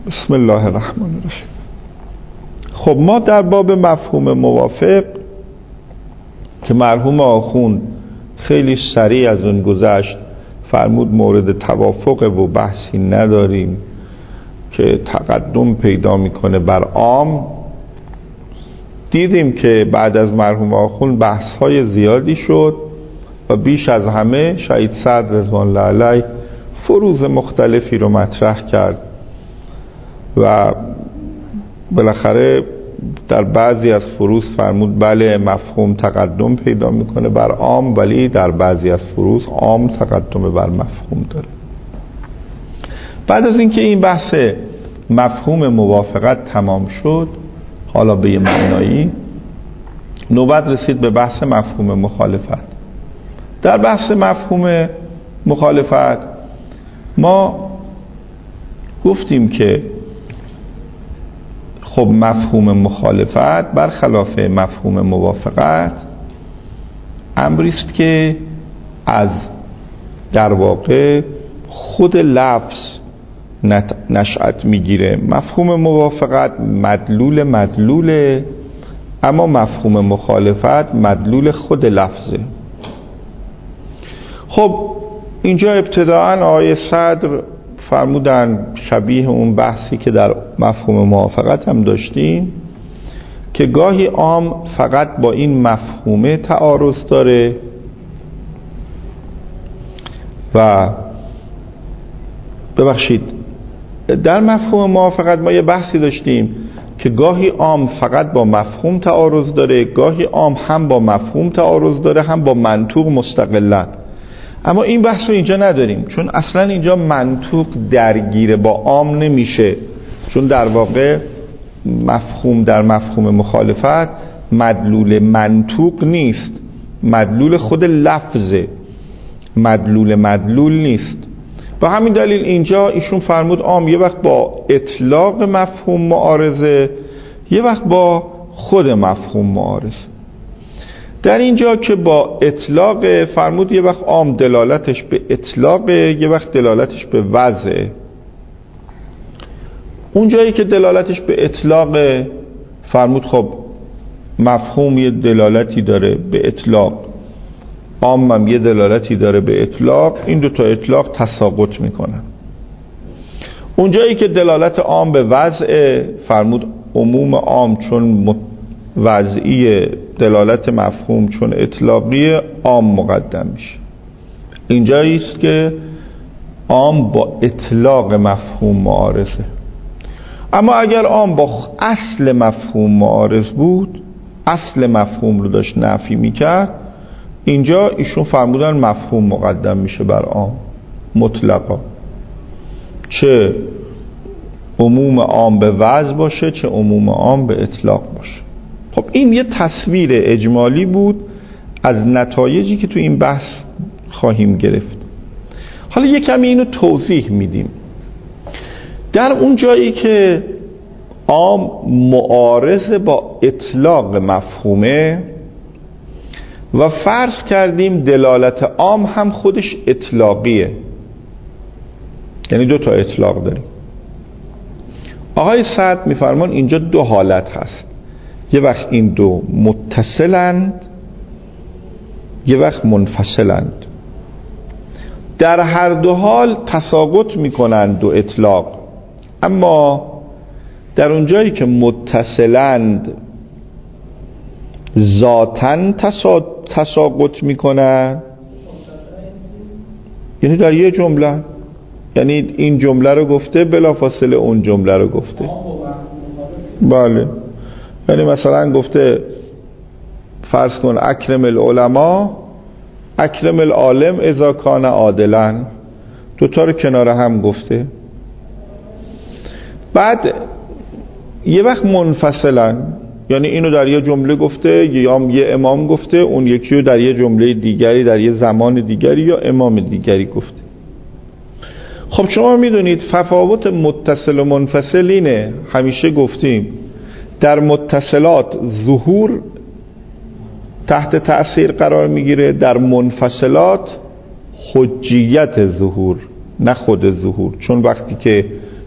بسم الله الرحمن الرحیم. خب ما در باب مفهوم موافق که مرحوم آخوند خیلی سریع از اون گذشت، فرمود مورد توافق و بحثی نداریم که تقدم پیدا میکنه بر عام. دیدیم که بعد از مرحوم آخوند بحث‌های زیادی شد و بیش از همه شهید صدر رضوان الله علیه فروض مختلفی رو مطرح کرد و بالاخره در بعضی از فروض فرمود بله مفهوم تقدم پیدا میکنه بر عام، ولی در بعضی از فروض عام تقدم بر مفهوم داره. بعد از اینکه این بحث مفهوم موافقت تمام شد، حالا به یه معنایی نوبت رسید به بحث مفهوم مخالفت. در بحث مفهوم مخالفت ما گفتیم که خب مفهوم مخالفت برخلاف مفهوم موافقت امری است که از در واقع خود لفظ نشأت میگیره. مفهوم موافقت مدلوله، اما مفهوم مخالفت مدلول خود لفظه. خب اینجا ابتداءً آقای صدر فرمودن شبیه اون بحثی که در مفهوم موافقت هم داشتیم که گاهی عام فقط با این مفهومه تعارض داره و در مفهوم موافقت ما یه بحثی داشتیم که گاهی عام فقط با مفهوم تعارض داره، گاهی عام هم با مفهوم تعارض داره هم با منطوق مستقلاً. اما این بحث رو اینجا نداریم، چون اصلا اینجا منطوق درگیر با عام نمیشه، چون در واقع مفهوم در مفهوم مخالفت مدلول منطوق نیست، مدلول خود لفظه، مدلول نیست. با همین دلیل اینجا ایشون فرمود عام یه وقت با اطلاق مفهوم معارضه، یه وقت با خود مفهوم معارضه. در اینجا که با اطلاق فرمود یه وقت عام دلالتش به اطلاق، یه وقت دلالتش به وضع. اون جایی که دلالتش به اطلاق فرمود خب مفهوم یه دلالتی داره به اطلاق، عام هم یه دلالتی داره به اطلاق، این دوتا اطلاق تساقط میکنن. اون جایی که دلالت عام به وضع فرمود عموم عام چون وضعی، دلالت مفهوم چون اطلاقی، عام مقدم میشه. اینجایی است که عام با اطلاق مفهوم معارضه. اما اگر عام با اصل مفهوم معارض بود، اصل مفهوم رو داشت نفی میکرد، اینجا ایشون فرمودن مفهوم مقدم میشه بر عام مطلقا، چه عموم عام به وضع باشه چه عموم عام به اطلاق باشه. خب این یه تصویر اجمالی بود از نتایجی که تو این بحث خواهیم گرفت. حالا یک کمی اینو توضیح میدیم. در اون جایی که عام معارض با اطلاق مفهومه و فرض کردیم دلالت عام هم خودش اطلاقیه، یعنی دو تا اطلاق داریم، آقای سعد میفرمان اینجا دو حالت هست، یه وقت این دو متصلند یه وقت منفصلند. در هر دو حال تساقط میکنند دو اطلاق، اما در اون جایی که متصلند ذاتاً تساقط میکنند، یعنی در یه جمله، یعنی این جمله رو گفته بلافاصله اون جمله رو گفته. بله، یعنی مثلا گفته فرض کن اکرم العلماء اکرم العالم اذا کان عادلا، دوتا رو کنار هم گفته. بعد یه وقت منفصلا، یعنی اینو در یه جمله گفته یا یه امام گفته، اون یکی رو در یه جمله دیگری در یه زمان دیگری یا امام دیگری گفته. خب شما میدونید تفاوت متصل و منفصل اینه، همیشه گفتیم در متصلات ظهور تحت تأثیر قرار میگیره، در منفصلات حجیت ظهور نه خود ظهور، چون وقتی که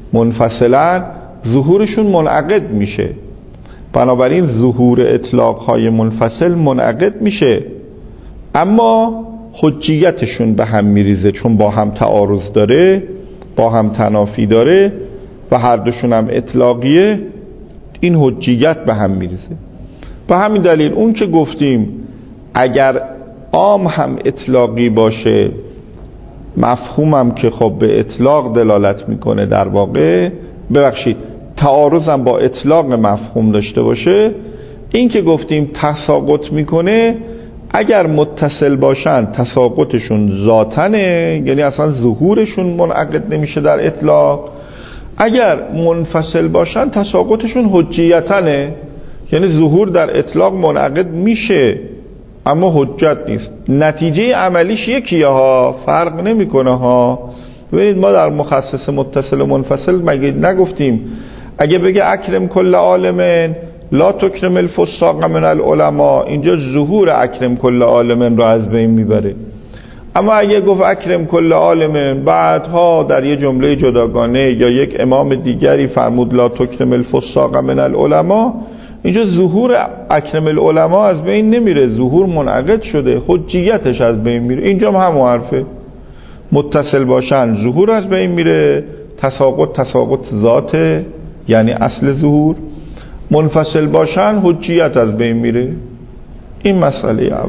منفصلا ظهورشون منعقد میشه. بنابراین ظهور اطلاقهای منفصل منعقد میشه، اما حجیتشون به هم میریزه، چون با هم تعارض داره، با هم تنافی داره و هر دوشون هم اطلاقیه. این حجیت به هم میریزه. به همین دلیل اون که گفتیم اگر عام هم اطلاقی باشه، مفهومم که خب به اطلاق دلالت میکنه، در واقع تعارضم با اطلاق مفهوم داشته باشه، این که گفتیم تساقط میکنه، اگر متصل باشن تساقطشون ذاتنه، یعنی اصلا ظهورشون منعقد نمیشه در اطلاق. اگر منفصل باشن تساقطشون حجیتنه، یعنی ظهور در اطلاق منعقد میشه اما حجت نیست. نتیجه عملیش یکیه ها، فرق نمیکنه ها. ببینید ما در مخصص متصل و منفصل مگه نگفتیم اگه بگه اکرم کل عالمن لا تکرم الفساق من العلماء، اینجا ظهور اکرم کل عالمن رو از بین میبره. اما اگه گفت اکرم کل عالمن، بعدها در یه جمله جداگانه یا یک امام دیگری فرمود لا تکرم الفساق من العلماء، اینجا ظهور اکرم العلماء از بین نمیره، ظهور منعقد شده، حجیتش از بین میره. اینجا هم حرفه، متصل باشن ظهور از بین میره، تساقط ذاته یعنی اصل ظهور، منفصل باشن حجیت از بین میره. این مسئله اول.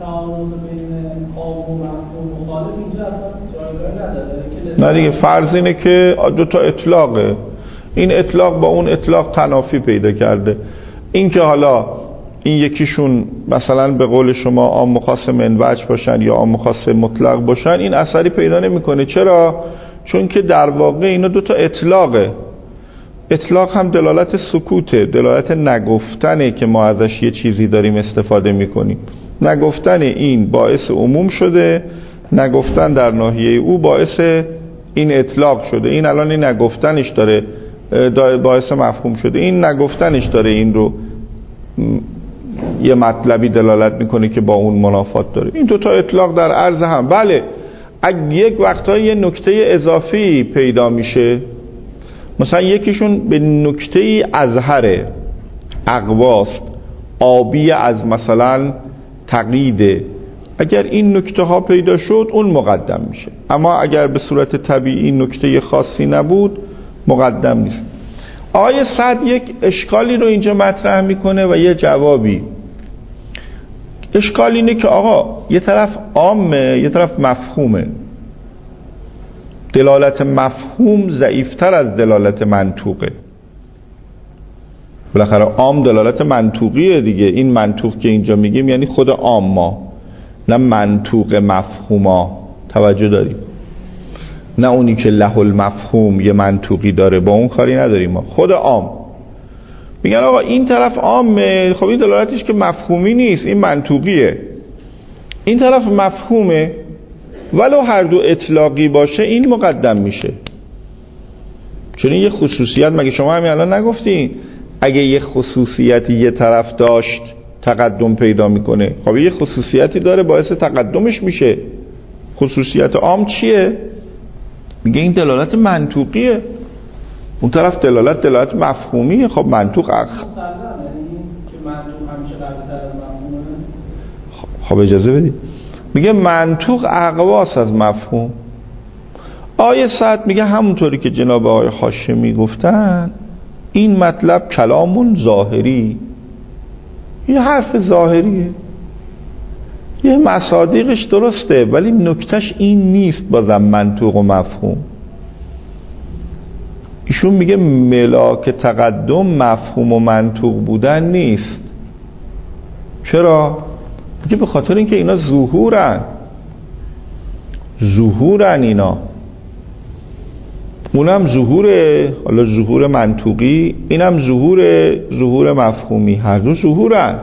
نه دیگه، فرض اینه که دو تا اطلاقه، این اطلاق با اون اطلاق تنافی پیدا کرده. این که حالا این یکیشون مثلا به قول شما عام خاص منوج باشن یا عام خاص مطلق باشن، این اثری پیدا نمیکنه. چرا؟ چون که در واقع اینا دو تا اطلاقه. اطلاق هم دلالت سکوته، دلالت نگفتنه که ما ازش یه چیزی داریم استفاده میکنیم. نگفتن این باعث عموم شده، نگفتن در ناحیه او باعث این اطلاق شده. این الان این نگفتنش داره باعث مفهوم شده، این نگفتنش داره این رو یه مطلبی دلالت میکنه که با اون منافات داره. این دوتا اطلاق در عرض هم. بله، اگه یک وقتایی یه نکته اضافی پیدا میشه، مثلا یکیشون به نکته اظهره، اقواست، آبی از مثلا تقییده، اگر این نکته ها پیدا شد اون مقدم میشه. اما اگر به صورت طبیعی نکته خاصی نبود مقدم نیست. آیه صد یک اشکالی رو اینجا مطرح میکنه و یه جوابی. اشکال اینه که آقا یه طرف عامه یه طرف مفهومه، دلالت مفهوم ضعیفتر از دلالت منطوقه. بالاخره عام دلالت منطوقیه دیگه. این منطوق که اینجا میگیم یعنی خود عامه، نه منطوق مفهوما. توجه داریم؟ نه اونی که له المفهوم یه منطوقی داره، با اون کاری نداریم ما. خود عام میگن آقا این طرف عامه، خب این دلالتش که مفهومی نیست، این منطوقیه. این طرف مفهومه، ولو هر دو اطلاقی باشه این مقدم میشه. چون یه خصوصیت، مگه شما همین الان نگفتین اگه یه خصوصیتی یه طرف داشت تقدم پیدا میکنه؟ خب یه خصوصیتی داره باعث تقدمش میشه. خصوصیت عام چیه؟ میگه این دلالت منطوقیه، اون طرف دلالت مفهومیه. خب منطوق خب اجازه بدید، میگه منطوق اقواس از مفهوم. آیه 100 میگه همونطوری که جناب آقای هاشمی گفتن، این مطلب کلامون ظاهری، یه حرف ظاهریه، یه مصادیقش درسته، ولی نکتهش این نیست بازم منطوق و مفهوم. ایشون میگه ملاک تقدم مفهوم و منطوق بودن نیست. چرا؟ میگه به خاطر اینکه اینا ظهورن اینا. اونم ظهوره، حالا ظهور منطوقی، اینم ظهور مفهومی، هر دو ظهورن.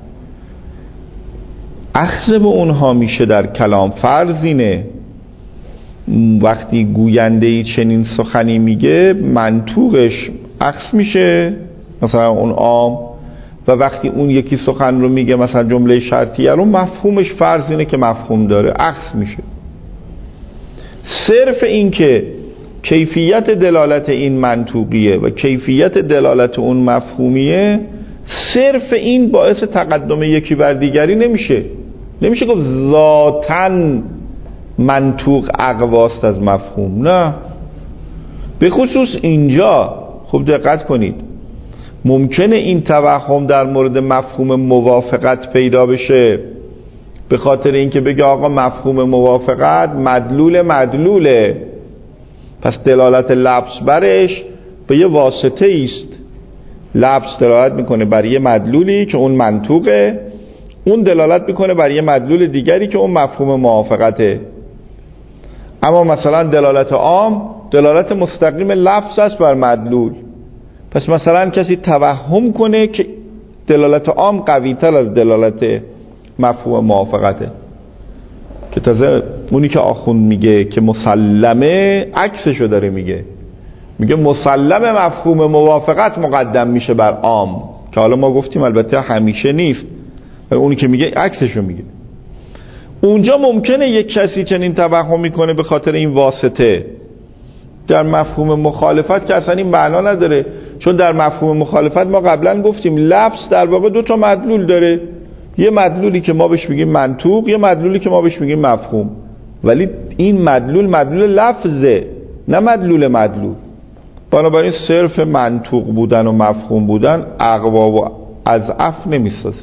اخذ به اونها میشه در کلام. فرض اینه وقتی گوینده چنین سخنی میگه منطوقش اخذ میشه، مثلا اون عام، و وقتی اون یکی سخن رو میگه مثلا جمله شرطیه رو، مفهومش فرض اینه که مفهوم داره، اخذ میشه. صرف این که کیفیت دلالت این منطوقیه و کیفیت دلالت اون مفهومیه، صرف این باعث تقدم یکی بر دیگری نمیشه گفت ذاتاً منطوق اقواست از مفهوم. نه، به خصوص اینجا خوب دقت کنید، ممکنه این توهم در مورد مفهوم موافقت پیدا بشه، به خاطر اینکه بگه آقا مفهوم موافقت مدلوله، پس دلالت لفظ برش به یه واسطه است. لفظ دلالت میکنه بر یه مدلولی که اون منطوقه، اون دلالت میکنه بر یه مدلول دیگری که اون مفهوم موافقته. اما مثلا دلالت عام دلالت مستقیم لفظ است بر مدلول. پس مثلا کسی توهم کنه که دلالت عام قوی تر از دلالت مفهوم موافقته، که تازه اونی که آخوند میگه که مسلمه عکسشو داره میگه مسلم مفهوم موافقت مقدم میشه بر عام، که حالا ما گفتیم البته همیشه نیست، ولی اونی که میگه عکسشو میگه. اونجا ممکنه یک کسی چنین توهم میکنه به خاطر این واسطه. در مفهوم مخالفت که اصلا این معنا نداره، چون در مفهوم مخالفت ما قبلا گفتیم لفظ در واقع دو تا مدلول داره، یه مدلولی که ما بهش میگیم منطوق، یه مدلولی که ما بهش میگیم مفهوم. ولی این مدلول لفظه، نه مدلول. بنابراین صرف منطوق بودن و مفهوم بودن اقوا و اضعف نمیسازه.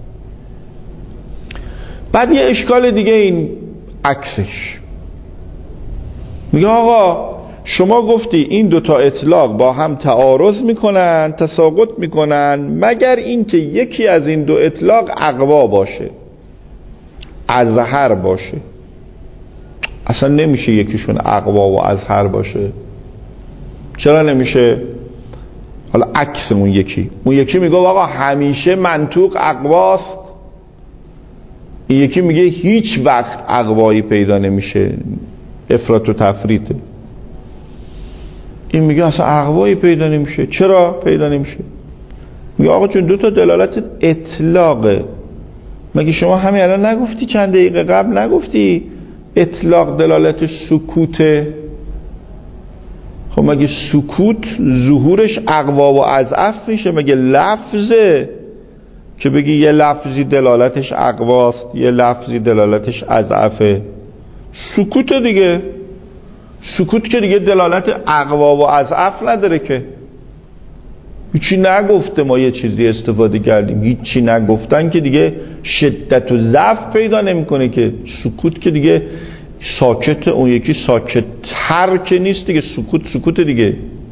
بعد یه اشکال دیگه این عکسش، میگه آقا شما گفتی این دوتا اطلاق با هم تعارض میکنن، تساقط میکنن، مگر اینکه یکی از این دو اطلاق اقوا باشه، اظهر باشه. اصلا نمیشه یکیشون اقوا و اظهر باشه. چرا نمیشه؟ حالا عکس اون یکی میگه آقا همیشه منطوق اقواست، این یکی میگه هیچ وقت اقوایی پیدا نمیشه، افراط و تفریطه. این میگه اصلا اقوایی پیدا نمیشه. چرا پیدا نمیشه؟ میگه آقا چون دو تا دلالت اطلاقه. مگه شما همین الان نگفتی، چند دقیقه قبل نگفتی اطلاق دلالت سکوته؟ خب مگه سکوت ظهورش اقوا و اضعف میشه؟ مگه لفظه که بگی یه لفظی دلالتش اقواست یه لفظی دلالتش اضعفه؟ سکوت دیگه. سکوت که دیگه دلالت اقوا و اضعف نداره، که هیچی نگفته ما یه چیزی استفاده کردیم، هیچی نگفتن که دیگه شدت و ضعف پیدا نمیکنه، که سکوت که دیگه ساکت، اون یکی ساکت تر که نیست دیگه، سکوت دیگه.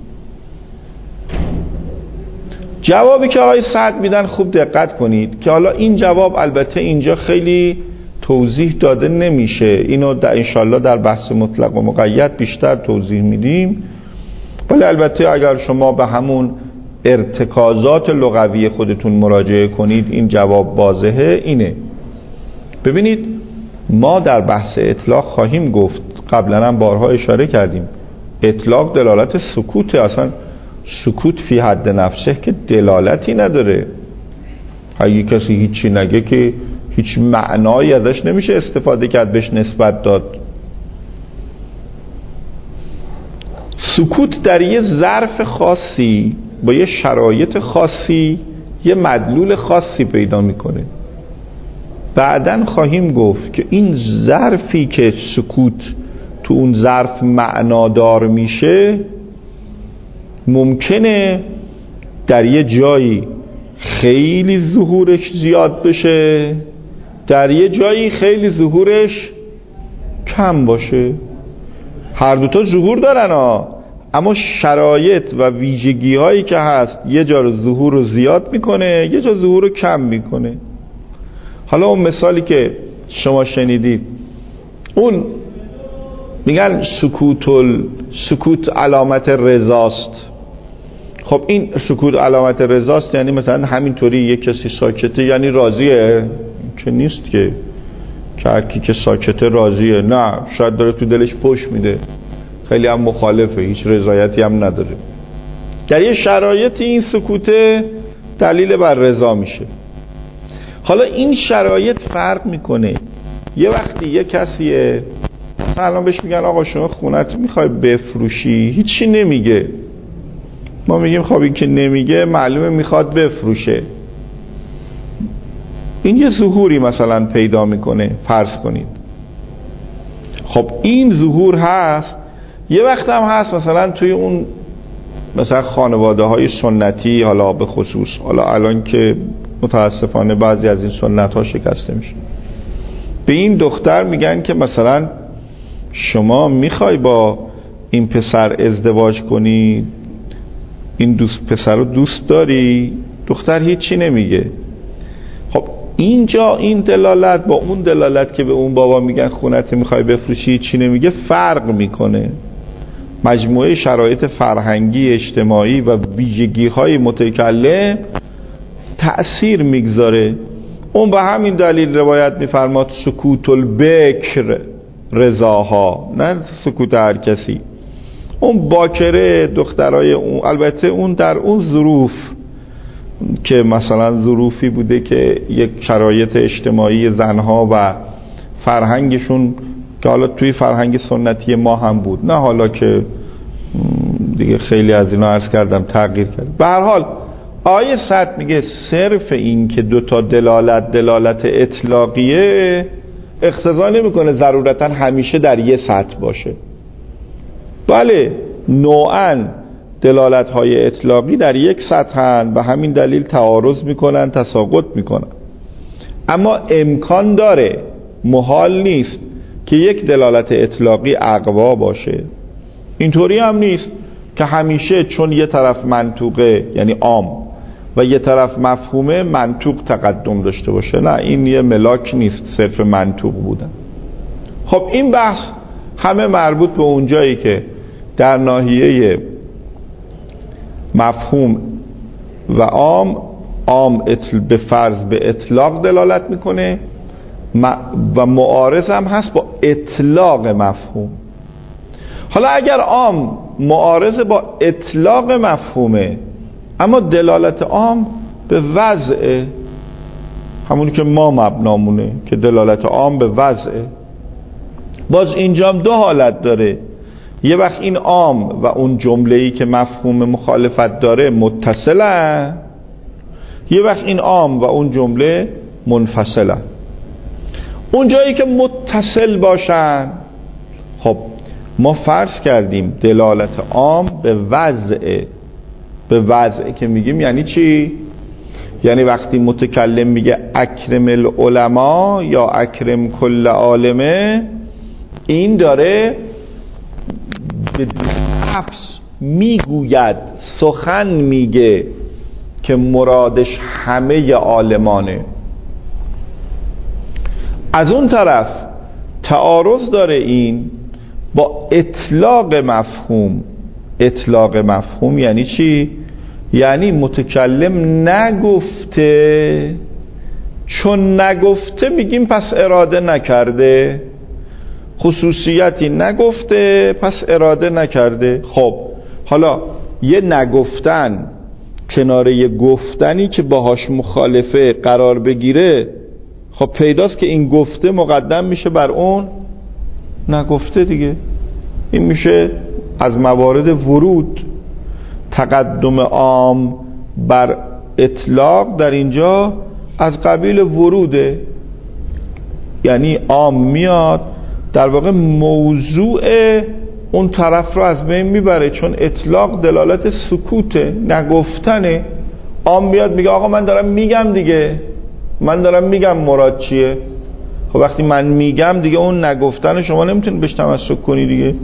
جوابی که آقای سعد میدن خوب دقت کنید که حالا این جواب البته اینجا خیلی توضیح داده نمیشه، اینو در انشالله در بحث مطلق و مقید بیشتر توضیح میدیم، ولی البته اگر شما به همون ارتکازات لغوی خودتون مراجعه کنید این جواب واضحه. اینه، ببینید ما در بحث اطلاق خواهیم گفت، قبلا هم بارها اشاره کردیم، اطلاق دلالت سکوته. اصلا سکوت فی حد نفسه که دلالتی نداره. اگه کسی هیچی نگه که هیچ معنایی ازش نمیشه استفاده کرد، بهش نسبت داد. سکوت در یه ظرف خاصی با یه شرایط خاصی یه مدلول خاصی پیدا میکنه. بعدن خواهیم گفت که این ظرفی که سکوت تو اون ظرف معنادار میشه ممکنه در یه جایی خیلی ظهورش زیاد بشه، در یه جایی خیلی ظهورش کم باشه. هر دوتا ظهور دارن اما شرایط و ویژگی هایی که هست یه جا رو ظهور رو زیاد میکنه، یه جا ظهور رو کم میکنه. حالا اون مثالی که شما شنیدید، اون میگن سکوت علامت رضاست. خب این سکوت علامت رضاست، یعنی مثلا همینطوری یک کسی ساکته یعنی راضیه؟ که نیست که هرکی که ساکته راضیه، نه، شاید داره تو دلش پشت میده، خیلی هم مخالفه، هیچ رضایتی هم نداره. در یه شرایطی این سکوته دلیل بر رضا میشه. حالا این شرایط فرق میکنه. یه وقتی یه کسیه الان بهش میگن آقا شما خونت میخوای بفروشی، هیچی نمیگه. ما میگیم خب این که نمیگه معلومه میخواد بفروشه. این یه ظهوری مثلا پیدا میکنه، فرض کنید. خب این ظهور هست. یه وقت هم هست مثلا توی اون مثلا خانواده های سنتی، حالا به خصوص، حالا الان که متاسفانه بعضی از این سنت ها شکسته میشه، به این دختر میگن که مثلا شما میخوای با این پسر ازدواج کنی، این پسر رو دوست داری؟ دختر هیچی نمیگه. خب اینجا این دلالت با اون دلالت که به اون بابا میگن خونت میخوای بفروشی هیچی نمیگه فرق میکنه. مجموعه شرایط فرهنگی، اجتماعی و ویژگی های متکلم تأثیر میگذاره. اون به همین دلیل روایت میفرماد سکوت البکر رضاها، نه سکوت هر کسی. اون باکره دخترای اون، البته اون در اون ظروف که مثلا ظروفی بوده که یک شرایط اجتماعی زنها و فرهنگشون که حالا توی فرهنگ سنتی ما هم بود، نه حالا که دیگه خیلی از اینا عرض کردم تغییر کرد. به هر حال آیه 100 میگه صرف این که دوتا دلالت اطلاقیه اقتضا نمیکنه ضرورتا همیشه در یه سطح باشه. بله نوعاً دلالت های اطلاقی در یک سطحن، به همین دلیل تعارض میکنن، تساقط میکنن، اما امکان داره، محال نیست که یک دلالت اطلاقی اقوا باشه. اینطوری هم نیست که همیشه چون یه طرف منطوقه یعنی عام و یه طرف مفهومه منطوق تقدم داشته باشه. نه، این یه ملاک نیست صرف منطوق بودن. خب این بحث همه مربوط به اون جایی که در ناحیه مفهوم و عام به فرض به اطلاق دلالت میکنه و معارض هم هست با اطلاق مفهوم. حالا اگر عام معارض با اطلاق مفهومه اما دلالت عام به وضعه، همونی که ما مبنامونه که دلالت عام به وضعه، باز اینجا هم دو حالت داره. یه وقت این عام و اون جمله‌ای که مفهوم مخالفت داره متصلن، یه وقت این عام و اون جمله منفصلن. اون جایی که متصل باشن، خب ما فرض کردیم دلالت عام به وضعه. به وضعه که میگیم یعنی چی؟ یعنی وقتی متکلم میگه اکرم العلماء یا اکرم کل عالمه، این داره به نفس میگوید، سخن میگه که مرادش همه عالمانه. از اون طرف تعارض داره این با اطلاق مفهوم. اطلاق مفهوم یعنی چی؟ یعنی متکلم نگفته، چون نگفته میگیم پس اراده نکرده، خصوصیتی نگفته پس اراده نکرده. خب حالا یه نگفتن کنار یه گفتنی که باهاش مخالفه قرار بگیره، خب پیداست که این گفته مقدم میشه بر اون نگفته دیگه. این میشه از موارد ورود. تقدم عام بر اطلاق در اینجا از قبیل وروده، یعنی عام میاد در واقع موضوع اون طرف رو از بین میبره، چون اطلاق دلالت سکوته، نگفتنه. عام میاد میگه آقا من دارم میگم دیگه، من دارم میگم مراد چیه. خب وقتی من میگم دیگه اون نگفتن شما نمیتونید بهش تمسک کنی دیگه.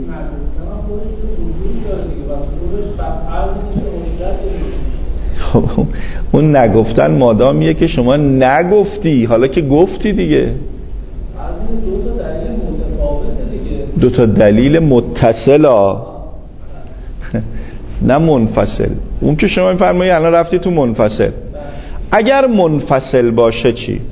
خب اون نگفتن مادامیه که شما نگفتی، حالا که گفتی دیگه. دو تا دلیل متصل نه منفصل. اون که شما میفرمایید الان رفتی تو منفصل. اگر منفصل باشه چی؟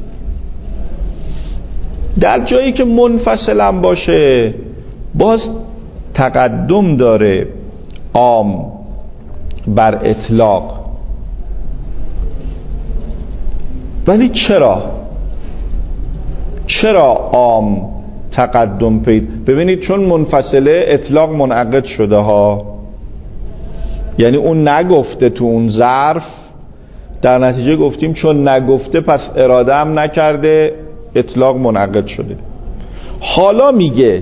در جایی که منفصل هم باشه باز تقدم داره عام بر اطلاق. ولی چرا عام تقدم پیدا. ببینید چون منفصله اطلاق منعقد شده ها، یعنی اون نگفته تو اون ظرف، در نتیجه گفتیم چون نگفته پس اراده هم نکرده، اطلاق منعقد شده. حالا میگه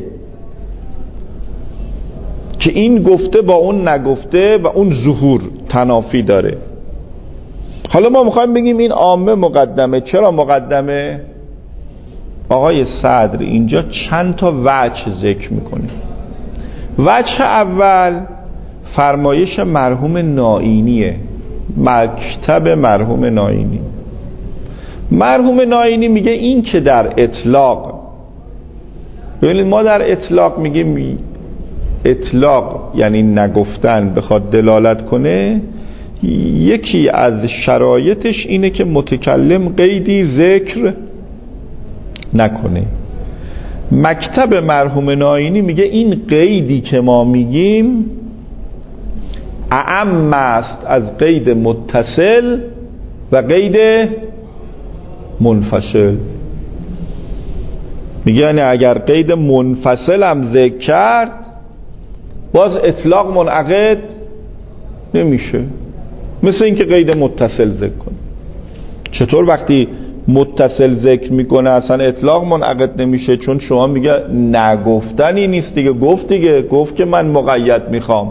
که این گفته با اون نگفته و اون ظهور تنافی داره. حالا ما میخوایم بگیم این عامه مقدمه. چرا مقدمه؟ آقای صدر اینجا چند تا وجه ذکر میکنه. وجه اول فرمایش مرحوم نائینیه، مکتب مرحوم نائینی. مرحوم نائینی میگه این که در اطلاق، ببینید ما در اطلاق میگیم اطلاق یعنی نگفتن بخواد دلالت کنه، یکی از شرایطش اینه که متکلم قیدی ذکر نکنه. مکتب مرحوم نائینی میگه این قیدی که ما میگیم اعم است از قید متصل و قید منفصل. میگه یعنی اگر قید منفصل هم ذکر کرد باز اطلاق منعقد نمیشه، مثل اینکه قید متصل ذکر کنه. چطور وقتی متصل ذکر میکنه اصلا اطلاق منعقد نمیشه؟ چون شما میگه نگفتنی نیست دیگه، گفت دیگه، گفت که من مقید میخوام.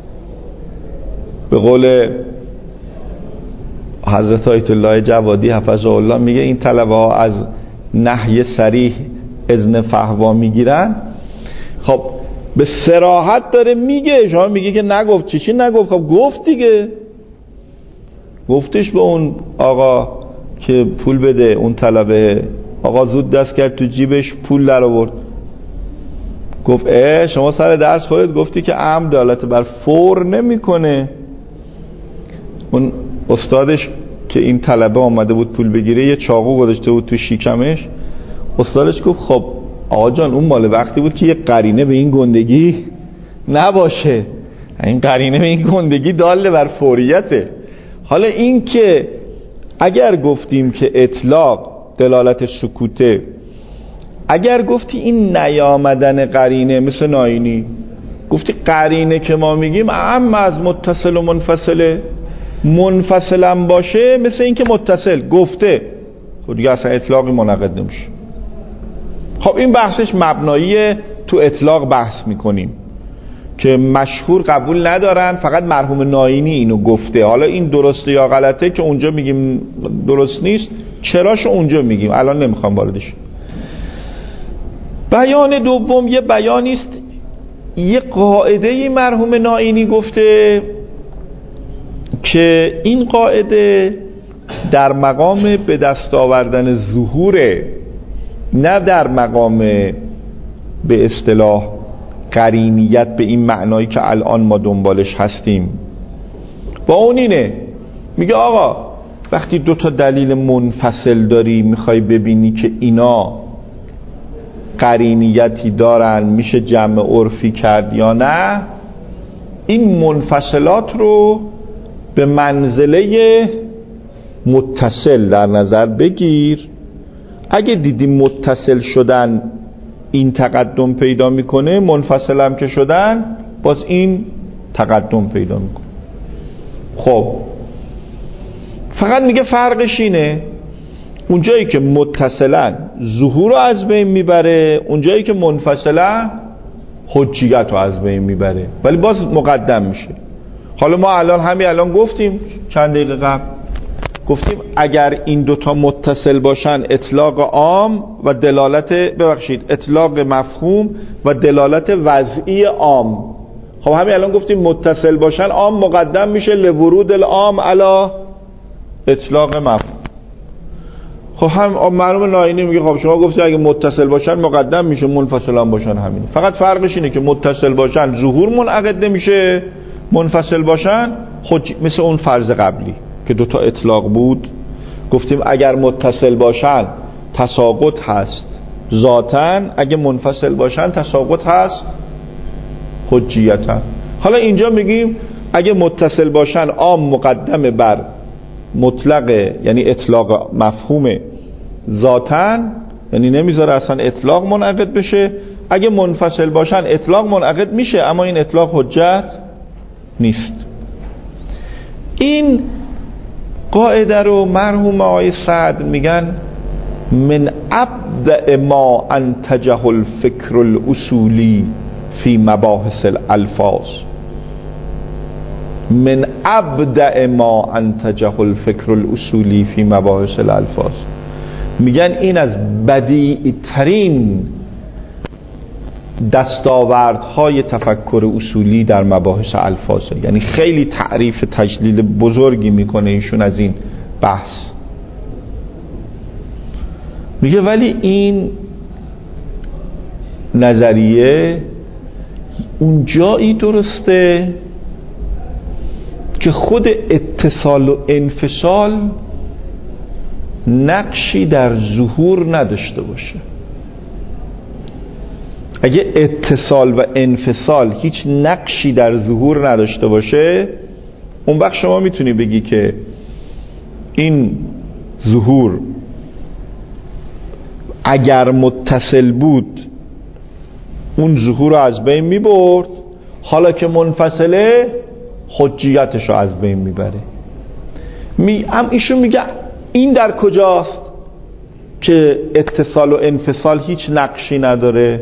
به قول حضرت آیت الله جوادی حفظه الله میگه این طلبه ها از نهی صریح اذن فحوا میگیرن. خب به صراحت داره میگه، شما میگه که نگفت. چی نگفت؟ خب گفت دیگه. گفتش به اون آقا که پول بده، اون طلبه آقا زود دست کرد تو جیبش پول در آورد. گفت شما سر درس خودت گفتی که امر دلالت بر فور نمیکنه. اون استادش که این طلبه آمده بود پول بگیره یه چاقو گذاشته بود تو شکمش. استادش گفت خب آقا جان اون مال وقتی بود که یه قرینه به این گندگی نباشه، این قرینه به این گندگی داله بر فوریته. حالا این که اگر گفتیم که اطلاق دلالت سکوته، اگر گفتی این نیامدن قرینه مثل نائینی، گفتی قرینه که ما میگیم اما از متصل و منفصله، منفصلم باشه مثل این که متصل گفته، خب دیگه اصلا اطلاقی منعقد نمیشه. خب این بحثش مبنایی تو اطلاق بحث میکنیم که مشهور قبول ندارن، فقط مرحوم نائینی اینو گفته. حالا این درسته یا غلطه که اونجا میگیم درست نیست، چراشو اونجا میگیم، الان نمیخوام واردش. بیان دوم یه بیانی است، یه قاعده‌ای مرحوم نائینی گفته که این قاعده در مقام به دست آوردن ظهوره، نه در مقام به اصطلاح قرینیت به این معنایی که الان ما دنبالش هستیم. با اون اینه میگه آقا وقتی دو تا دلیل منفصل داری میخوای ببینی که اینا قرینیتی دارن میشه جمع عرفی کرد یا نه، این منفصلات رو به منزله متصل در نظر بگیر. اگه دیدی متصل شدن این تقدم پیدا میکنه، منفصل هم که شدن باز این تقدم پیدا میکنه. خب فقط میگه فرقش اینه اونجایی که متصلا ظهور رو از بین میبره، اونجایی که منفصلا حجیت رو از بین میبره، ولی باز مقدم میشه. حالا ما همین الان گفتیم چند دقیقه قبل، گفتیم اگر این دوتا متصل باشن اطلاق عام و دلالت اطلاق مفهوم و دلالت وضعی عام. خب همین الان گفتیم متصل باشن عام مقدم میشه لورود العام علی اطلاق مفهوم. خب هم معلوم نائینی میگه خب شما گفتی اگه متصل باشن مقدم میشه، منفصل هم باشن همینه، فقط فرقش اینه که متصل باشن ظهور منعقد نمیشه، منفصل باشن مثل اون فرض قبلی که دوتا اطلاق بود گفتیم اگر متصل باشن تساقط هست ذاتاً، اگه منفصل باشن تساقط هست حجیتاً. حالا اینجا میگیم اگه متصل باشن عام مقدم بر مطلق، یعنی اطلاق مفهوم ذاتاً، یعنی نمیذاره اصلا اطلاق منعقد بشه. اگه منفصل باشن اطلاق منعقد میشه، اما این اطلاق حجت نیست. این قاعده رو مرحوم آقای سعد میگن من ابدع ما انتجه الفکر الاصولی فی مباحث الالفاظ. من ابدع ما انتجه الفکر الاصولی فی مباحث الالفاظ، میگن این از بدیع ترین دستاوردهای تفکر اصولی در مباحث الفاظه. یعنی خیلی تعریف تجلیل بزرگی میکنه ایشون از این بحث. میگه ولی این نظریه اون جایی درسته که خود اتصال و انفصال نقشی در ظهور نداشته باشه. اگه اتصال و انفصال هیچ نقشی در ظهور نداشته باشه، اون وقت شما میتونی بگی که این ظهور اگر متصل بود اون ظهور رو از بین میبرد، حالا که منفصله حجیتش رو از بین میبره. ایشون میگه این در کجاست که اتصال و انفصال هیچ نقشی نداره؟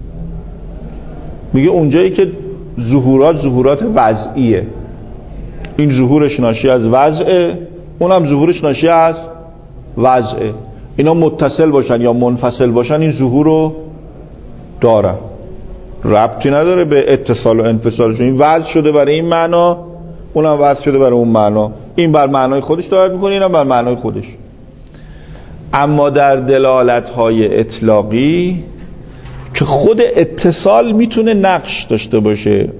میگه اونجایی که ظهورات وضعیه. این ظهورش ناشی از وضعه، اونم ظهورش ناشی از وضعه. اینا متصل باشن یا منفصل باشن این ظهور رو دارن، ربطی نداره به اتصال و انفصالشون. این وضع شده برای این معنا، اونم وضع شده برای اون معنا. این بر معنای خودش دلالت میکنه، اینم بر معنای خودش. اما در دلالت‌های اطلاقی که خود اتصال میتونه نقش داشته باشه،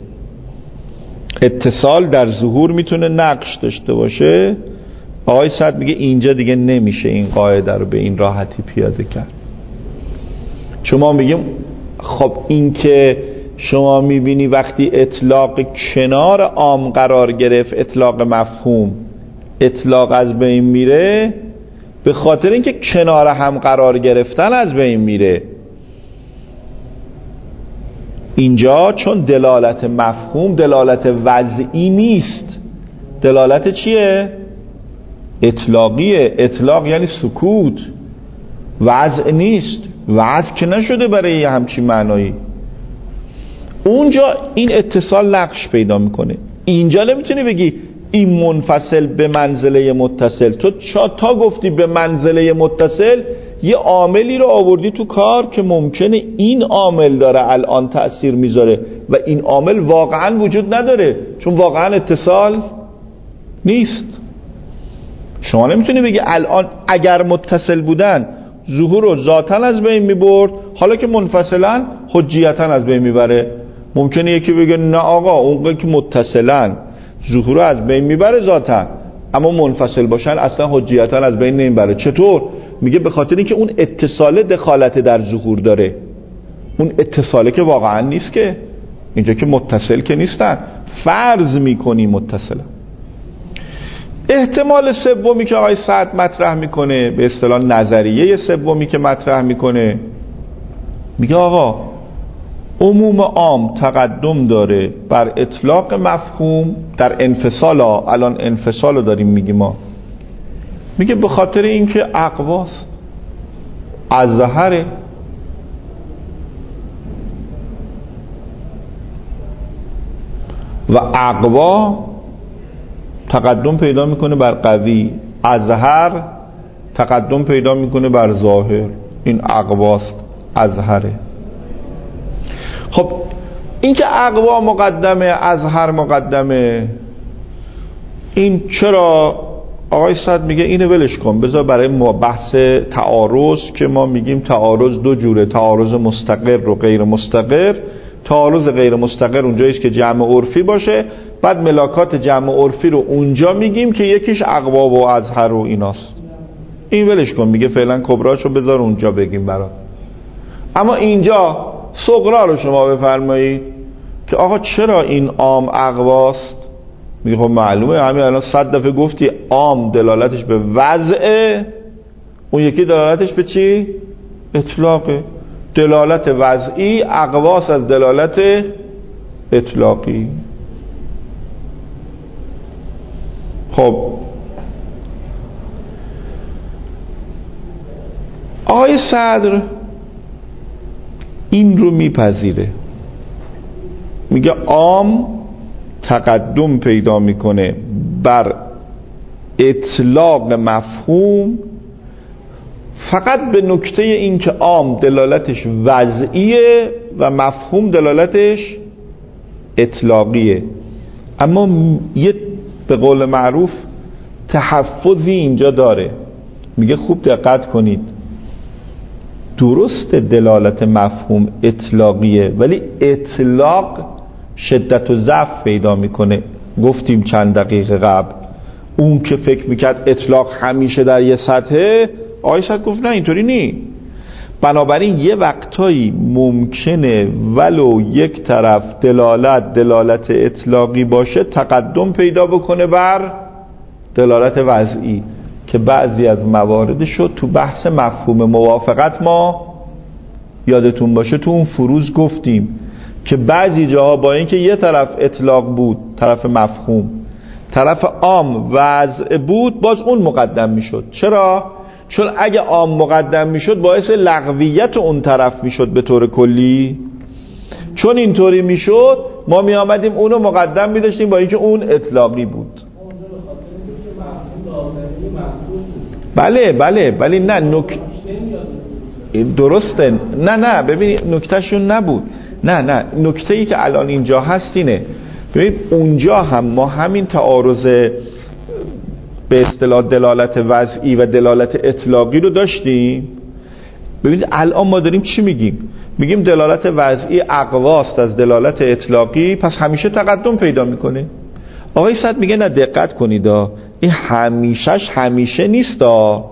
اتصال در ظهور میتونه نقش داشته باشه، آقای سعد میگه اینجا دیگه نمیشه این قاعده رو به این راحتی پیاده کرد. چون ما میگیم خب این که شما میبینی وقتی اطلاق کنار عام قرار گرفت، اطلاق مفهوم، اطلاق از بین میره به خاطر اینکه کنار هم قرار گرفتن از بین میره. اینجا چون دلالت مفهوم دلالت وضعی نیست، دلالت چیه؟ اطلاقیه. اطلاق یعنی سکوت، وضع نیست، وضع که نشده برای همچین معنایی. اونجا این اتصال نقش پیدا میکنه. اینجا نمیتونی بگی این منفصل به منزله متصل. تو تا گفتی به منزله متصل یه عاملی رو آوردی تو کار که ممکنه این عامل داره الان تأثیر میذاره و این عامل واقعا وجود نداره چون واقعا اتصال نیست. شما نمیتونی بگی الان اگر متصل بودن ظهور رو ذاتاً از بین میبرد، حالا که منفصلن حجیتاً از بین میبره. ممکنه یکی بگه نه آقا اون که متصلن ظهور رو از بین میبره ذاتاً، اما منفصل باشن اصلا حجیتاً از بین نمیبره. چطور؟ میگه به خاطر اینکه اون اتصال دخالت در ظهور داره. اون اتصاله که واقعا نیست، که اینجا که متصل که نیستن، فرض میکنی متصلن. احتمال سومی که آقای سعد مطرح میکنه، به اصطلاح نظریه سومی که مطرح میکنه، میگه آقا عموم عام تقدم داره بر اطلاق مفهوم در انفصال. الان انفصال رو داریم میگیم ما. میگه به خاطر اینکه اقواست، ازهره، و اقوا تقدم پیدا میکنه بر قوی، ازهر تقدم پیدا میکنه بر ظاهر. این اقواست، ازهره. خب این که اقوا مقدمه، ازهر مقدمه، این چرا؟ آقای سعد میگه اینو ولش کن، بذار برای بحث تعارض که ما میگیم تعارض دو جوره، تعارض مستقر و غیر مستقر. تعارض غیر مستقر اونجایی است که جمع عرفی باشه، بعد ملاکات جمع عرفی رو اونجا میگیم که یکیش اقوا و ازهر و ایناست. این ولش کن، میگه فعلا کبراشو بذار اونجا بگیم برات. اما اینجا صغرا رو شما بفرمایید که آقا چرا این عام اقواست؟ میگه خب معلومه، همین الان 100 دفعه گفتی عام دلالتش به وضعه، اون یکی دلالتش به چی؟ اطلاقه. دلالت وضعی اقواس از دلالت اطلاقی. خب آقای صدر این رو میپذیره، میگه عام تقدم پیدا میکنه بر اطلاق مفهوم فقط به نکته این که عام دلالتش وضعیه و مفهوم دلالتش اطلاقیه. اما یه به قول معروف تحفظی اینجا داره، میگه خوب دقت کنید، درست دلالت مفهوم اطلاقیه ولی اطلاق شدت و ضعف پیدا میکنه. گفتیم چند دقیقه قبل اون که فکر میکرد اطلاق همیشه در یه سطحه، آقای صدر گفت نه اینطوری نی. بنابراین یه وقتایی ممکنه ولو یک طرف دلالت اطلاقی باشه تقدم پیدا بکنه بر دلالت وضعی، که بعضی از موارد شد تو بحث مفهوم موافقت ما یادتون باشه تو اون فروض گفتیم که بعضی جاها با اینکه یه طرف اطلاق بود، طرف مفهوم، طرف عام وضع بود، باز اون مقدم میشد. چرا؟ چون اگه عام مقدم میشد باعث لغویت اون طرف میشد به طور کلی. چون اینطوری میشد ما می آمدیم اونو مقدم میداشتیم با اینکه اون اطلاقی بود. بله ولی نه درسته، نه ببینید نکتهشون نبود. نه نکته ای که الان اینجا هست اینه، ببینید اونجا هم ما همین تعارض به اصطلاح دلالت وضعی و دلالت اطلاقی رو داشتیم. ببینید الان ما داریم چی میگیم دلالت وضعی اقواست از دلالت اطلاقی، پس همیشه تقدم پیدا میکنه. آقای صدر میگه نه دقت کنید این همیشه نیست.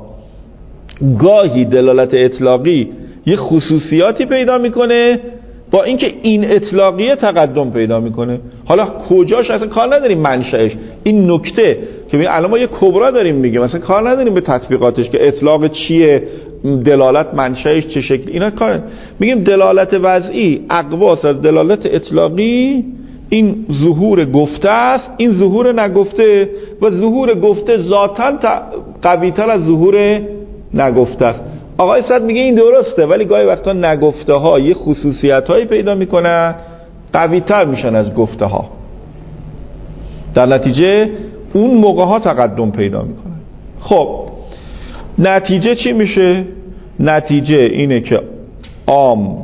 گاهی دلالت اطلاقی یه خصوصیاتی پیدا میکنه با اینکه این اطلاقیه تقدم پیدا میکنه. حالا کجاش اصلا کار نداریم، منشأش این نکته که الان ما یه کبرا داریم میگیم، مثلا کار نداریم به تطبیقاتش که اطلاق چیه، دلالت منشأش چه شکلی، اینا کار میگیم دلالت وضعی اقواس از دلالت اطلاقی. این ظهور گفته است، این ظهور نگفته، و ظهور گفته ذاتاً قوی‌تر از ظهور نگفته است. آقای صدر میگه این درسته ولی گاهی وقتا نگفته ها یه خصوصیت هایی پیدا میکنن قوی‌تر میشن از گفته ها، در نتیجه اون موقع ها تقدم پیدا میکنن. خب نتیجه چی میشه؟ نتیجه اینه که عام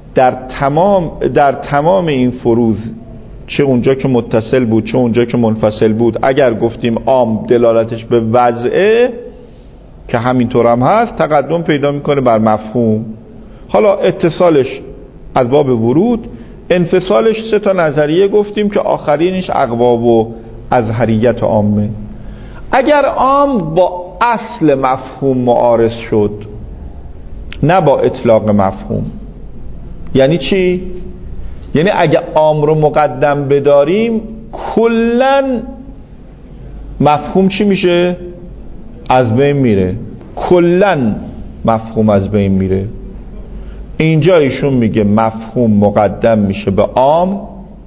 در تمام این فروض، چه اونجا که متصل بود چه اونجا که منفصل بود، اگر گفتیم عام دلالتش به وضعه که همینطور هم هست، تقدم پیدا میکنه بر مفهوم. حالا اتصالش از باب ورود، انفصالش 3 نظریه گفتیم که آخرینش اقوا و ازهریت عامه. اگر عام با اصل مفهوم معارض شد نه با اطلاق مفهوم، یعنی چی؟ یعنی اگه عام رو مقدم بداریم کلن مفهوم چی میشه؟ از بین میره، کلن مفهوم از بین میره. اینجا ایشون میگه مفهوم مقدم میشه به عام،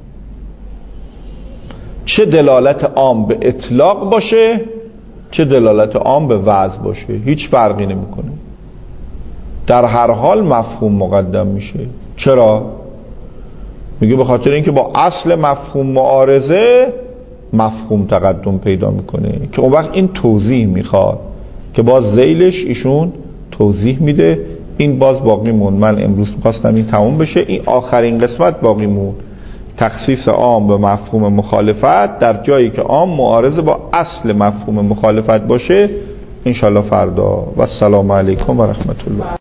چه دلالت عام به اطلاق باشه چه دلالت عام به وضع باشه، هیچ فرقی نمیکنه، در هر حال مفهوم مقدم میشه. چرا؟ میگه به خاطر اینکه با اصل مفهوم معارضه مفهوم تقدم پیدا میکنه، که اون وقت این توضیح میخواد که باز ذیلش ایشون توضیح میده. این باز باقی مون، من امروز میخواستم این تموم بشه، این آخرین قسمت باقی مون، تخصیص عام به مفهوم مخالفت در جایی که عام معارض با اصل مفهوم مخالفت باشه، انشالله فردا. و السلام علیکم و رحمت الله.